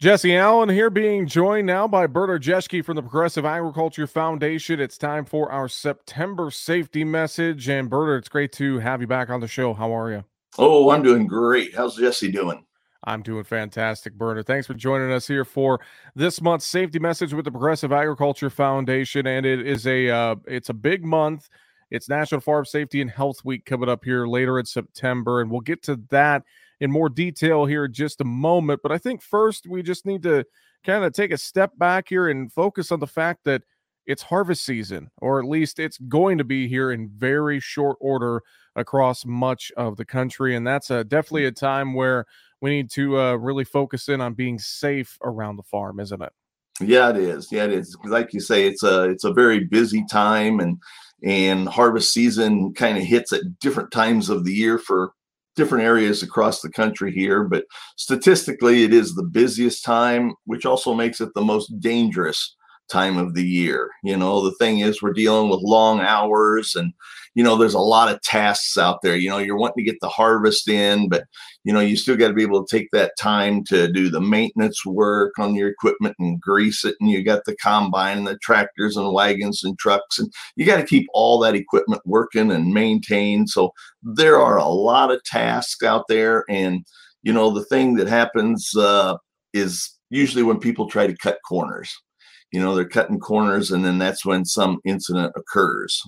Jesse Allen here, being joined now by Bert Orjeski from the Progressive Agriculture Foundation. It's time for our September safety message. And Bert, it's great to have you back on the show. How are you? Oh, I'm doing great. How's Jesse doing? I'm doing fantastic, Bernard. Thanks for joining us here for this month's safety message with the Progressive Agriculture Foundation. And it's a big month. It's National Farm Safety and Health Week coming up here later in September, and we'll get to that in more detail here in just a moment. But I think first we just need to kind of take a step back here and focus on the fact that it's harvest season, or at least it's going to be here in very short order across much of the country. And that's definitely a time where we need to really focus in on being safe around the farm, isn't it? Yeah, it is. Yeah, it is. Like you say, it's a very busy time, and harvest season kind of hits at different times of the year for different areas across the country here. But statistically, it is the busiest time, which also makes it the most dangerous time of the year. The thing is, we're dealing with long hours, and there's a lot of tasks out there. You're wanting to get the harvest in, but you still got to be able to take that time to do the maintenance work on your equipment and grease it. And you got the combine and the tractors and wagons and trucks, and you got to keep all that equipment working and maintained. So there are a lot of tasks out there. And the thing that happens is usually when people try to cut corners. They're cutting corners, and then that's when some incident occurs.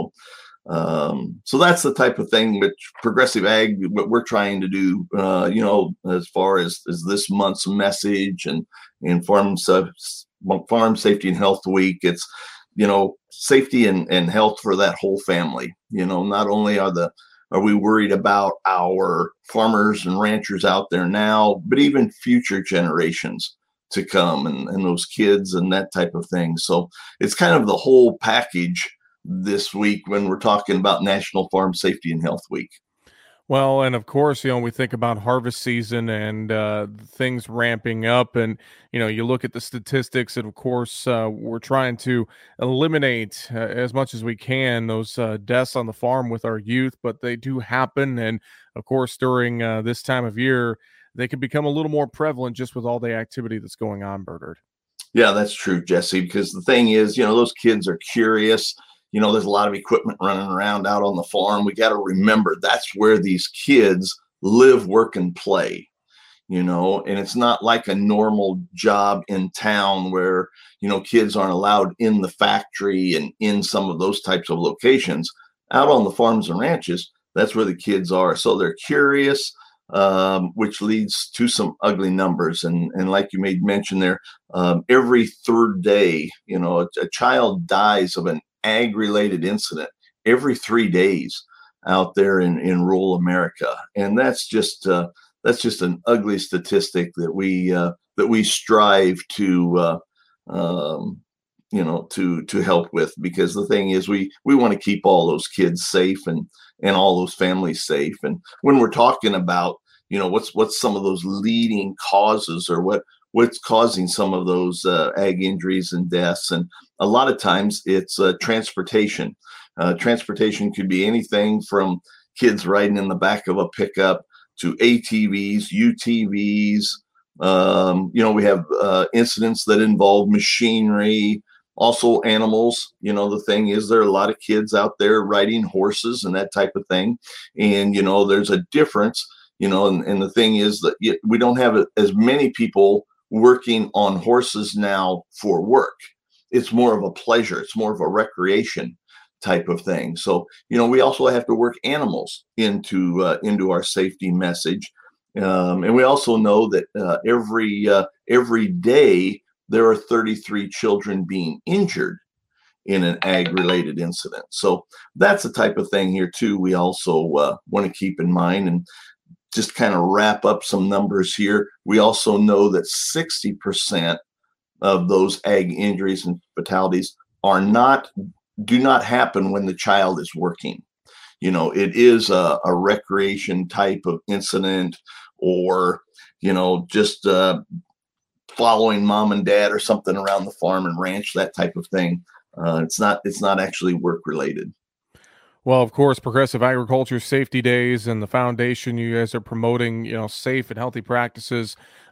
So that's the type of thing which Progressive Ag, what we're trying to do, as far as this month's message and Farm Safety and Health Week. It's, safety and health for that whole family. Not only are we worried about our farmers and ranchers out there now, but even future generations to come, and those kids and that type of thing. So it's kind of the whole package this week when we're talking about National Farm Safety and Health Week. Well, and of course, we think about harvest season and things ramping up, and you look at the statistics, and of course, we're trying to eliminate as much as we can those deaths on the farm with our youth, but they do happen, and of course, during this time of year, they can become a little more prevalent just with all the activity that's going on, Bernard. Yeah, that's true, Jesse, because the thing is, those kids are curious. There's a lot of equipment running around out on the farm. We got to remember that's where these kids live, work, and play, and it's not like a normal job in town where, kids aren't allowed in the factory and in some of those types of locations. Out on the farms and ranches, that's where the kids are. So they're curious, which leads to some ugly numbers. And like you made mention there, every third day, a child dies of an ag-related incident every 3 days out there in rural America. And that's just an ugly statistic that we strive to to help with, because the thing is, we want to keep all those kids safe and all those families safe. And when we're talking about what's some of those leading causes, or what's causing some of those ag injuries and deaths, and a lot of times it's transportation. Transportation could be anything from kids riding in the back of a pickup to ATVs, UTVs. We have incidents that involve machinery, also animals. The thing is, there are a lot of kids out there riding horses and that type of thing. And, there's a difference, and the thing is that we don't have as many people working on horses now for work. It's more of a pleasure. It's more of a recreation type of thing. So, we also have to work animals into our safety message. And we also know that every day there are 33 children being injured in an ag-related incident. So that's the type of thing here too we also want to keep in mind. And just kind of wrap up some numbers here, we also know that 60% of those ag injuries and fatalities do not happen when the child is working. It is a recreation type of incident, or just following mom and dad or something around the farm and ranch, that type of thing. It's not actually work related. Well, of course, Progressive Agriculture Safety Days and the foundation, you guys are promoting, safe and healthy practices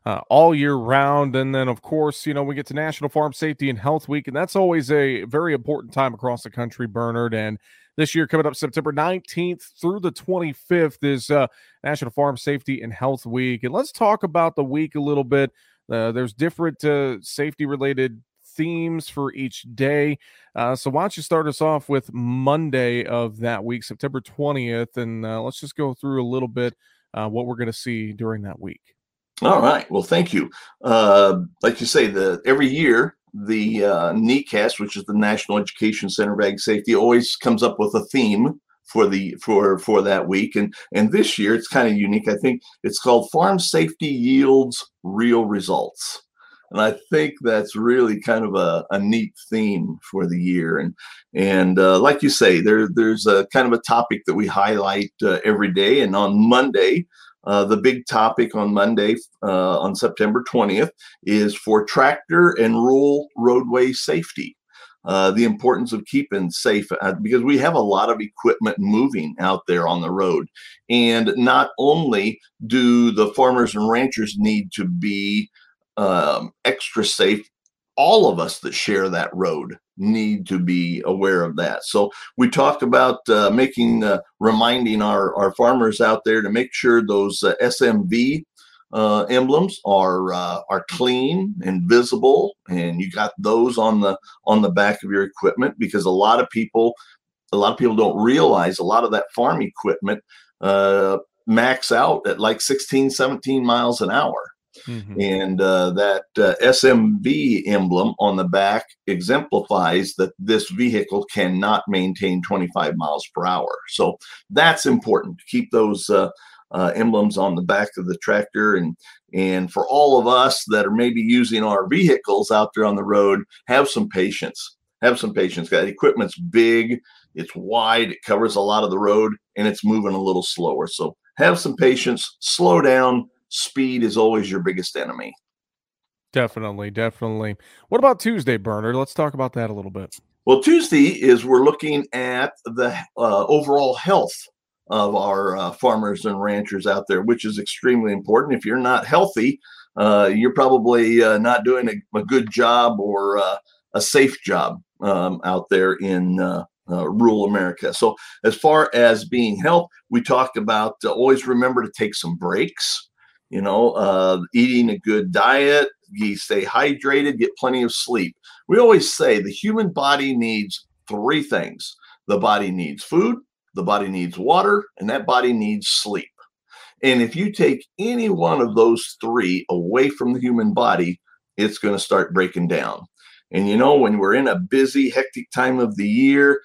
all year round. And then, of course, we get to National Farm Safety and Health Week, and that's always a very important time across the country, Bernard. And this year, coming up September 19th through the 25th, is National Farm Safety and Health Week. And let's talk about the week a little bit. There's different safety-related themes for each day. So why don't you start us off with Monday of that week, September 20th, and let's just go through a little bit what we're going to see during that week. All right. Well, thank you. Like you say, every year the NECAS, which is the National Education Center of Ag Safety, always comes up with a theme for that week, and this year it's kind of unique. I think it's called Farm Safety Yields Real Results. And I think that's really kind of a neat theme for the year. And like you say, there's a kind of a topic that we highlight every day. And on Monday, the big topic on Monday, on September 20th, is for tractor and rural roadway safety. The importance of keeping safe, because we have a lot of equipment moving out there on the road. And not only do the farmers and ranchers need to be extra safe, all of us that share that road need to be aware of that. So we talked about reminding our farmers out there to make sure those SMV emblems are clean and visible, and you got those on the back of your equipment, because a lot of people don't realize a lot of that farm equipment max out at like 16, 17 miles an hour. Mm-hmm. And that SMV emblem on the back exemplifies that this vehicle cannot maintain 25 miles per hour. So that's important to keep those emblems on the back of the tractor. And for all of us that are maybe using our vehicles out there on the road, have some patience. That equipment's big, it's wide, it covers a lot of the road, and it's moving a little slower. So have some patience, slow down. Speed is always your biggest enemy. Definitely. What about Tuesday, Bernard? Let's talk about that a little bit. Well, Tuesday is we're looking at the overall health of our farmers and ranchers out there, which is extremely important. If you're not healthy, you're probably not doing a good job or a safe job out there in rural America. So as far as being health, we talked about always remember to take some breaks. Eating a good diet, you stay hydrated, get plenty of sleep. We always say the human body needs three things. The body needs food, the body needs water, and that body needs sleep. And if you take any one of those three away from the human body, it's going to start breaking down. And when we're in a busy, hectic time of the year,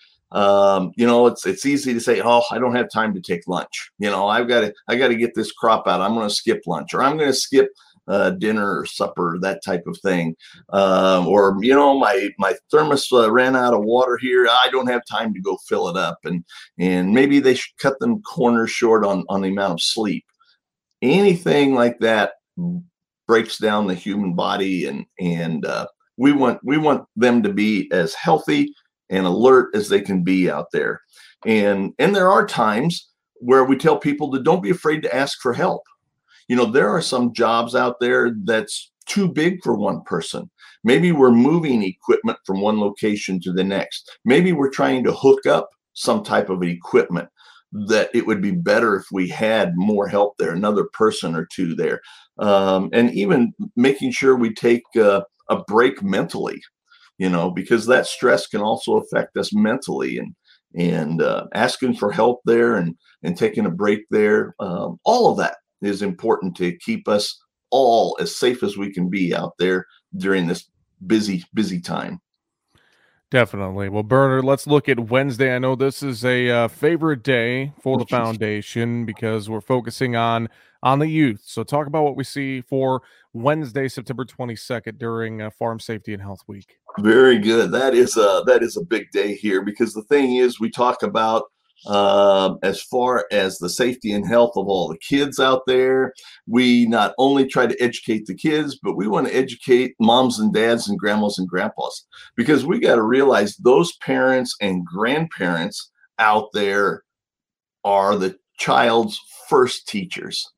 it's easy to say, oh, I don't have time to take lunch. I got to get this crop out. I'm going to skip lunch, or I'm going to skip dinner or supper, that type of thing. Or my thermos ran out of water here. I don't have time to go fill it up. And maybe they should cut them corners short on the amount of sleep. Anything like that breaks down the human body, and we want them to be as healthy and alert as they can be out there. And there are times where we tell people to don't be afraid to ask for help. There are some jobs out there that's too big for one person. Maybe we're moving equipment from one location to the next. Maybe we're trying to hook up some type of equipment that it would be better if we had more help there, another person or two there. And even making sure we take a break mentally, because that stress can also affect us mentally, and asking for help there and taking a break there. All of that is important to keep us all as safe as we can be out there during this busy time. Definitely. Well, Bernard, let's look at Wednesday. I know this is a favorite day for the foundation because we're focusing on the youth. So talk about what we see for Wednesday, September 22nd during Farm Safety and Health Week. Very good. That is a big day here, because the thing is, we talk about as far as the safety and health of all the kids out there. We not only try to educate the kids, but we want to educate moms and dads and grandmas and grandpas, because we got to realize those parents and grandparents out there are the child's first teachers.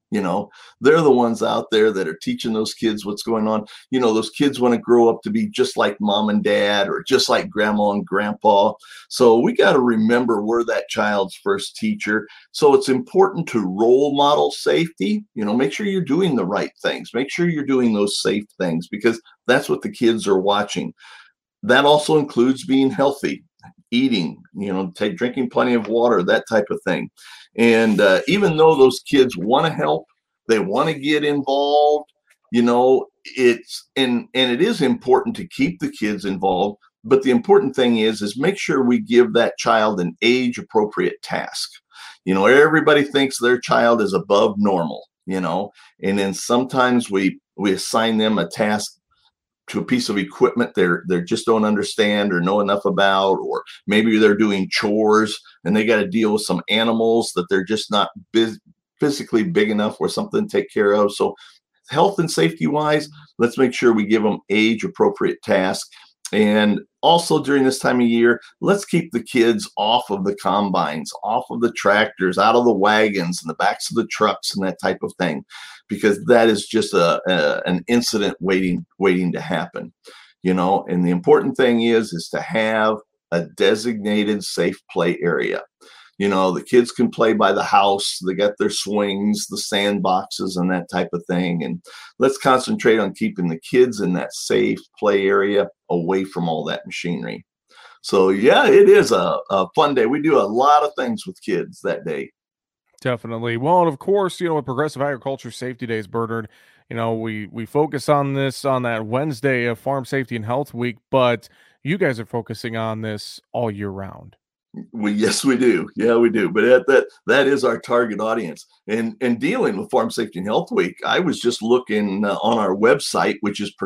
You know, they're the ones out there that are teaching those kids what's going on. You know, those kids want to grow up to be just like mom and dad or just like grandma and grandpa. So we got to remember we're that child's first teacher. So it's important to role model safety. You know, make sure you're doing the right things. Make sure you're doing those safe things, because that's what the kids are watching. That also includes being healthy, eating, you know, drinking plenty of water, that type of thing. And even though those kids want to help, they want to get involved, you know, it's and it is important to keep the kids involved. But the important thing is make sure we give that child an age appropriate task. You know, everybody thinks their child is above normal, you know, and then sometimes we assign them a task to a piece of equipment they just don't understand or know enough about, or maybe they're doing chores and they got to deal with some animals that they're just not physically big enough or something to take care of. So health and safety wise, let's make sure we give them age appropriate tasks. And also during this time of year, let's keep the kids off of the combines, off of the tractors, out of the wagons and the backs of the trucks and that type of thing, because that is just an incident waiting to happen, you know. And the important thing is to have a designated safe play area. You know, the kids can play by the house. They got their swings, the sandboxes, and that type of thing. And let's concentrate on keeping the kids in that safe play area away from all that machinery. So, yeah, it is a fun day. We do a lot of things with kids that day. Definitely. Well, and of course, you know, with Progressive Agriculture Safety Days, Bernard, you know, we focus on this on that Wednesday of Farm Safety and Health Week, but you guys are focusing on this all year round. Yes, we do. Yeah, we do. But that is our target audience. And dealing with Farm Safety and Health Week, I was just looking on our website, which is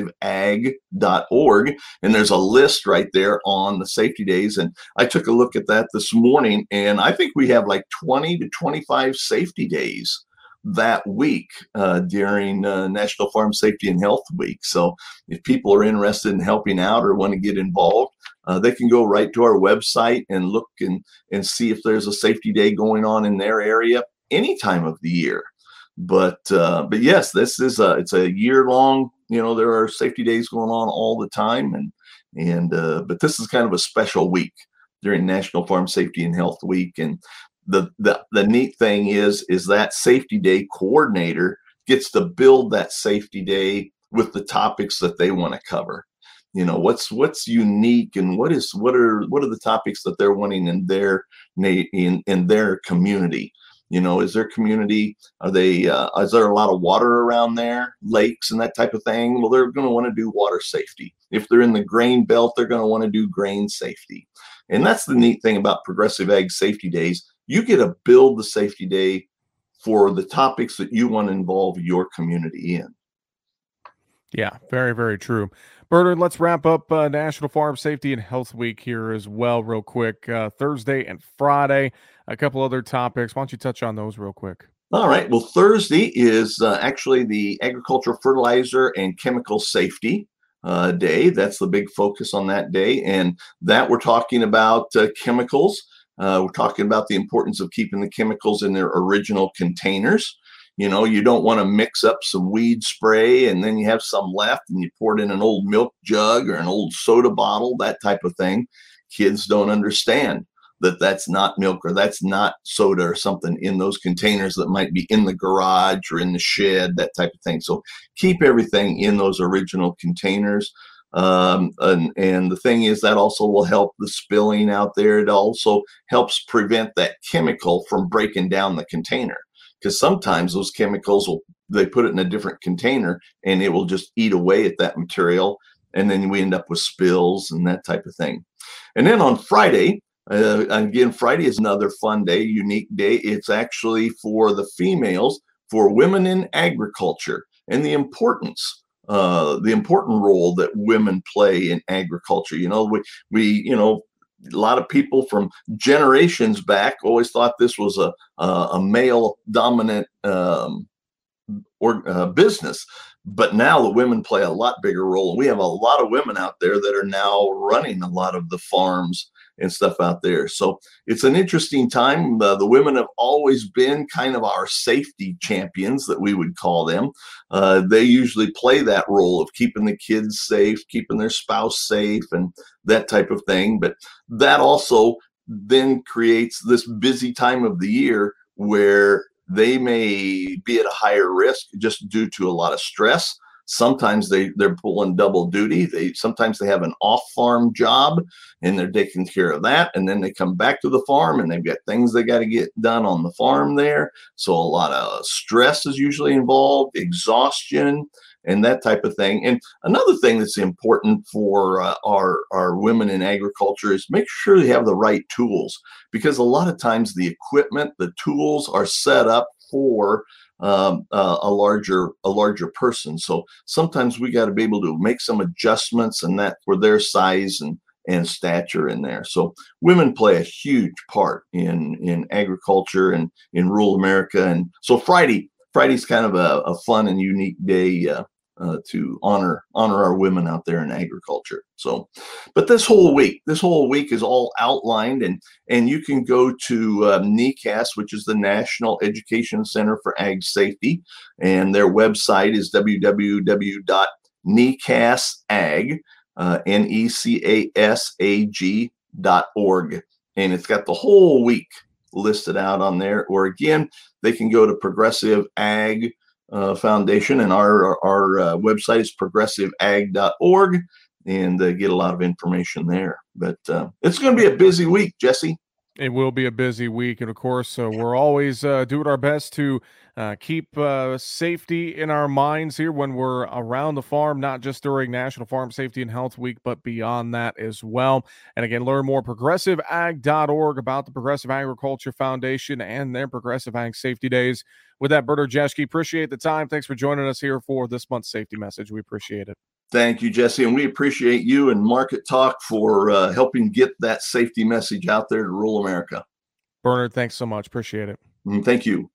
progressiveag.org, and there's a list right there on the safety days. And I took a look at that this morning, and I think we have like 20 to 25 safety days that week during National Farm Safety and Health Week. So if people are interested in helping out or want to get involved, they can go right to our website and look and see if there's a safety day going on in their area any time of the year. But yes, this is it's a year long. You know, there are safety days going on all the time, but this is kind of a special week during National Farm Safety and Health Week. And the neat thing is that safety day coordinator gets to build that safety day with the topics that they want to cover. You know, what's unique and what are the topics that they're wanting in their community. You know, is their community, is there a lot of water around there, lakes and that type of thing? Well, they're going to want to do water safety. If they're in the grain belt, they're going to want to do grain safety. And that's the neat thing about Progressive Ag Safety Days. You get to build the safety day for the topics that you want to involve your community in. Yeah, very, very true. Bernard, let's wrap up National Farm Safety and Health Week here as well real quick. Thursday and Friday, a couple other topics. Why don't you touch on those real quick? All right. Well, Thursday is actually the Agricultural Fertilizer and Chemical Safety Day. That's the big focus on that day. And that we're talking about chemicals. We're talking about the importance of keeping the chemicals in their original containers. You know, you don't want to mix up some weed spray and then you have some left and you pour it in an old milk jug or an old soda bottle, that type of thing. Kids don't understand that that's not milk or that's not soda or something in those containers that might be in the garage or in the shed, that type of thing. So keep everything in those original containers. And the thing is that also will help the spilling out there. It also helps prevent that chemical from breaking down the container, because sometimes those chemicals they put it in a different container and it will just eat away at that material. And then we end up with spills and that type of thing. And then on Friday, again, Friday is another fun day, unique day. It's actually for the females, for women in agriculture, and the important role that women play in agriculture. You know, we a lot of people from generations back always thought this was a male dominant business, but now the women play a lot bigger role. We have a lot of women out there that are now running a lot of the farms and stuff out there. So it's an interesting time. The women have always been kind of our safety champions, that we would call them. They usually play that role of keeping the kids safe, keeping their spouse safe, and that type of thing. But that also then creates this busy time of the year where they may be at a higher risk just due to a lot of stress. Sometimes they're pulling double duty. Sometimes they have an off-farm job and they're taking care of that. And then they come back to the farm and they've got things they got to get done on the farm there. So a lot of stress is usually involved, exhaustion, and that type of thing. And another thing that's important for our women in agriculture is make sure they have the right tools, because a lot of times the equipment, the tools are set up for a larger person. So sometimes we got to be able to make some adjustments and that for their size and stature in there. So women play a huge part in agriculture and in rural America. And so Friday's kind of a fun and unique day to honor our women out there in agriculture. So, but this whole week is all outlined, and you can go to NECAS, which is the National Education Center for Ag Safety, and their website is www.necasag, necasag.org, and it's got the whole week listed out on there. Or again, they can go to Progressive Ag Foundation, and our website is progressiveag.org, and get a lot of information there. But it's going to be a busy week, Jesse. It will be a busy week, and of course, we're always doing our best to keep safety in our minds here when we're around the farm, not just during National Farm Safety and Health Week, but beyond that as well. And again, learn more progressiveag.org about the Progressive Agriculture Foundation and their Progressive Ag Safety Days. With that, Bert Olszewski, appreciate the time. Thanks for joining us here for this month's safety message. We appreciate it. Thank you, Jesse. And we appreciate you and Market Talk for helping get that safety message out there to rural America. Bernard, thanks so much. Appreciate it. Thank you.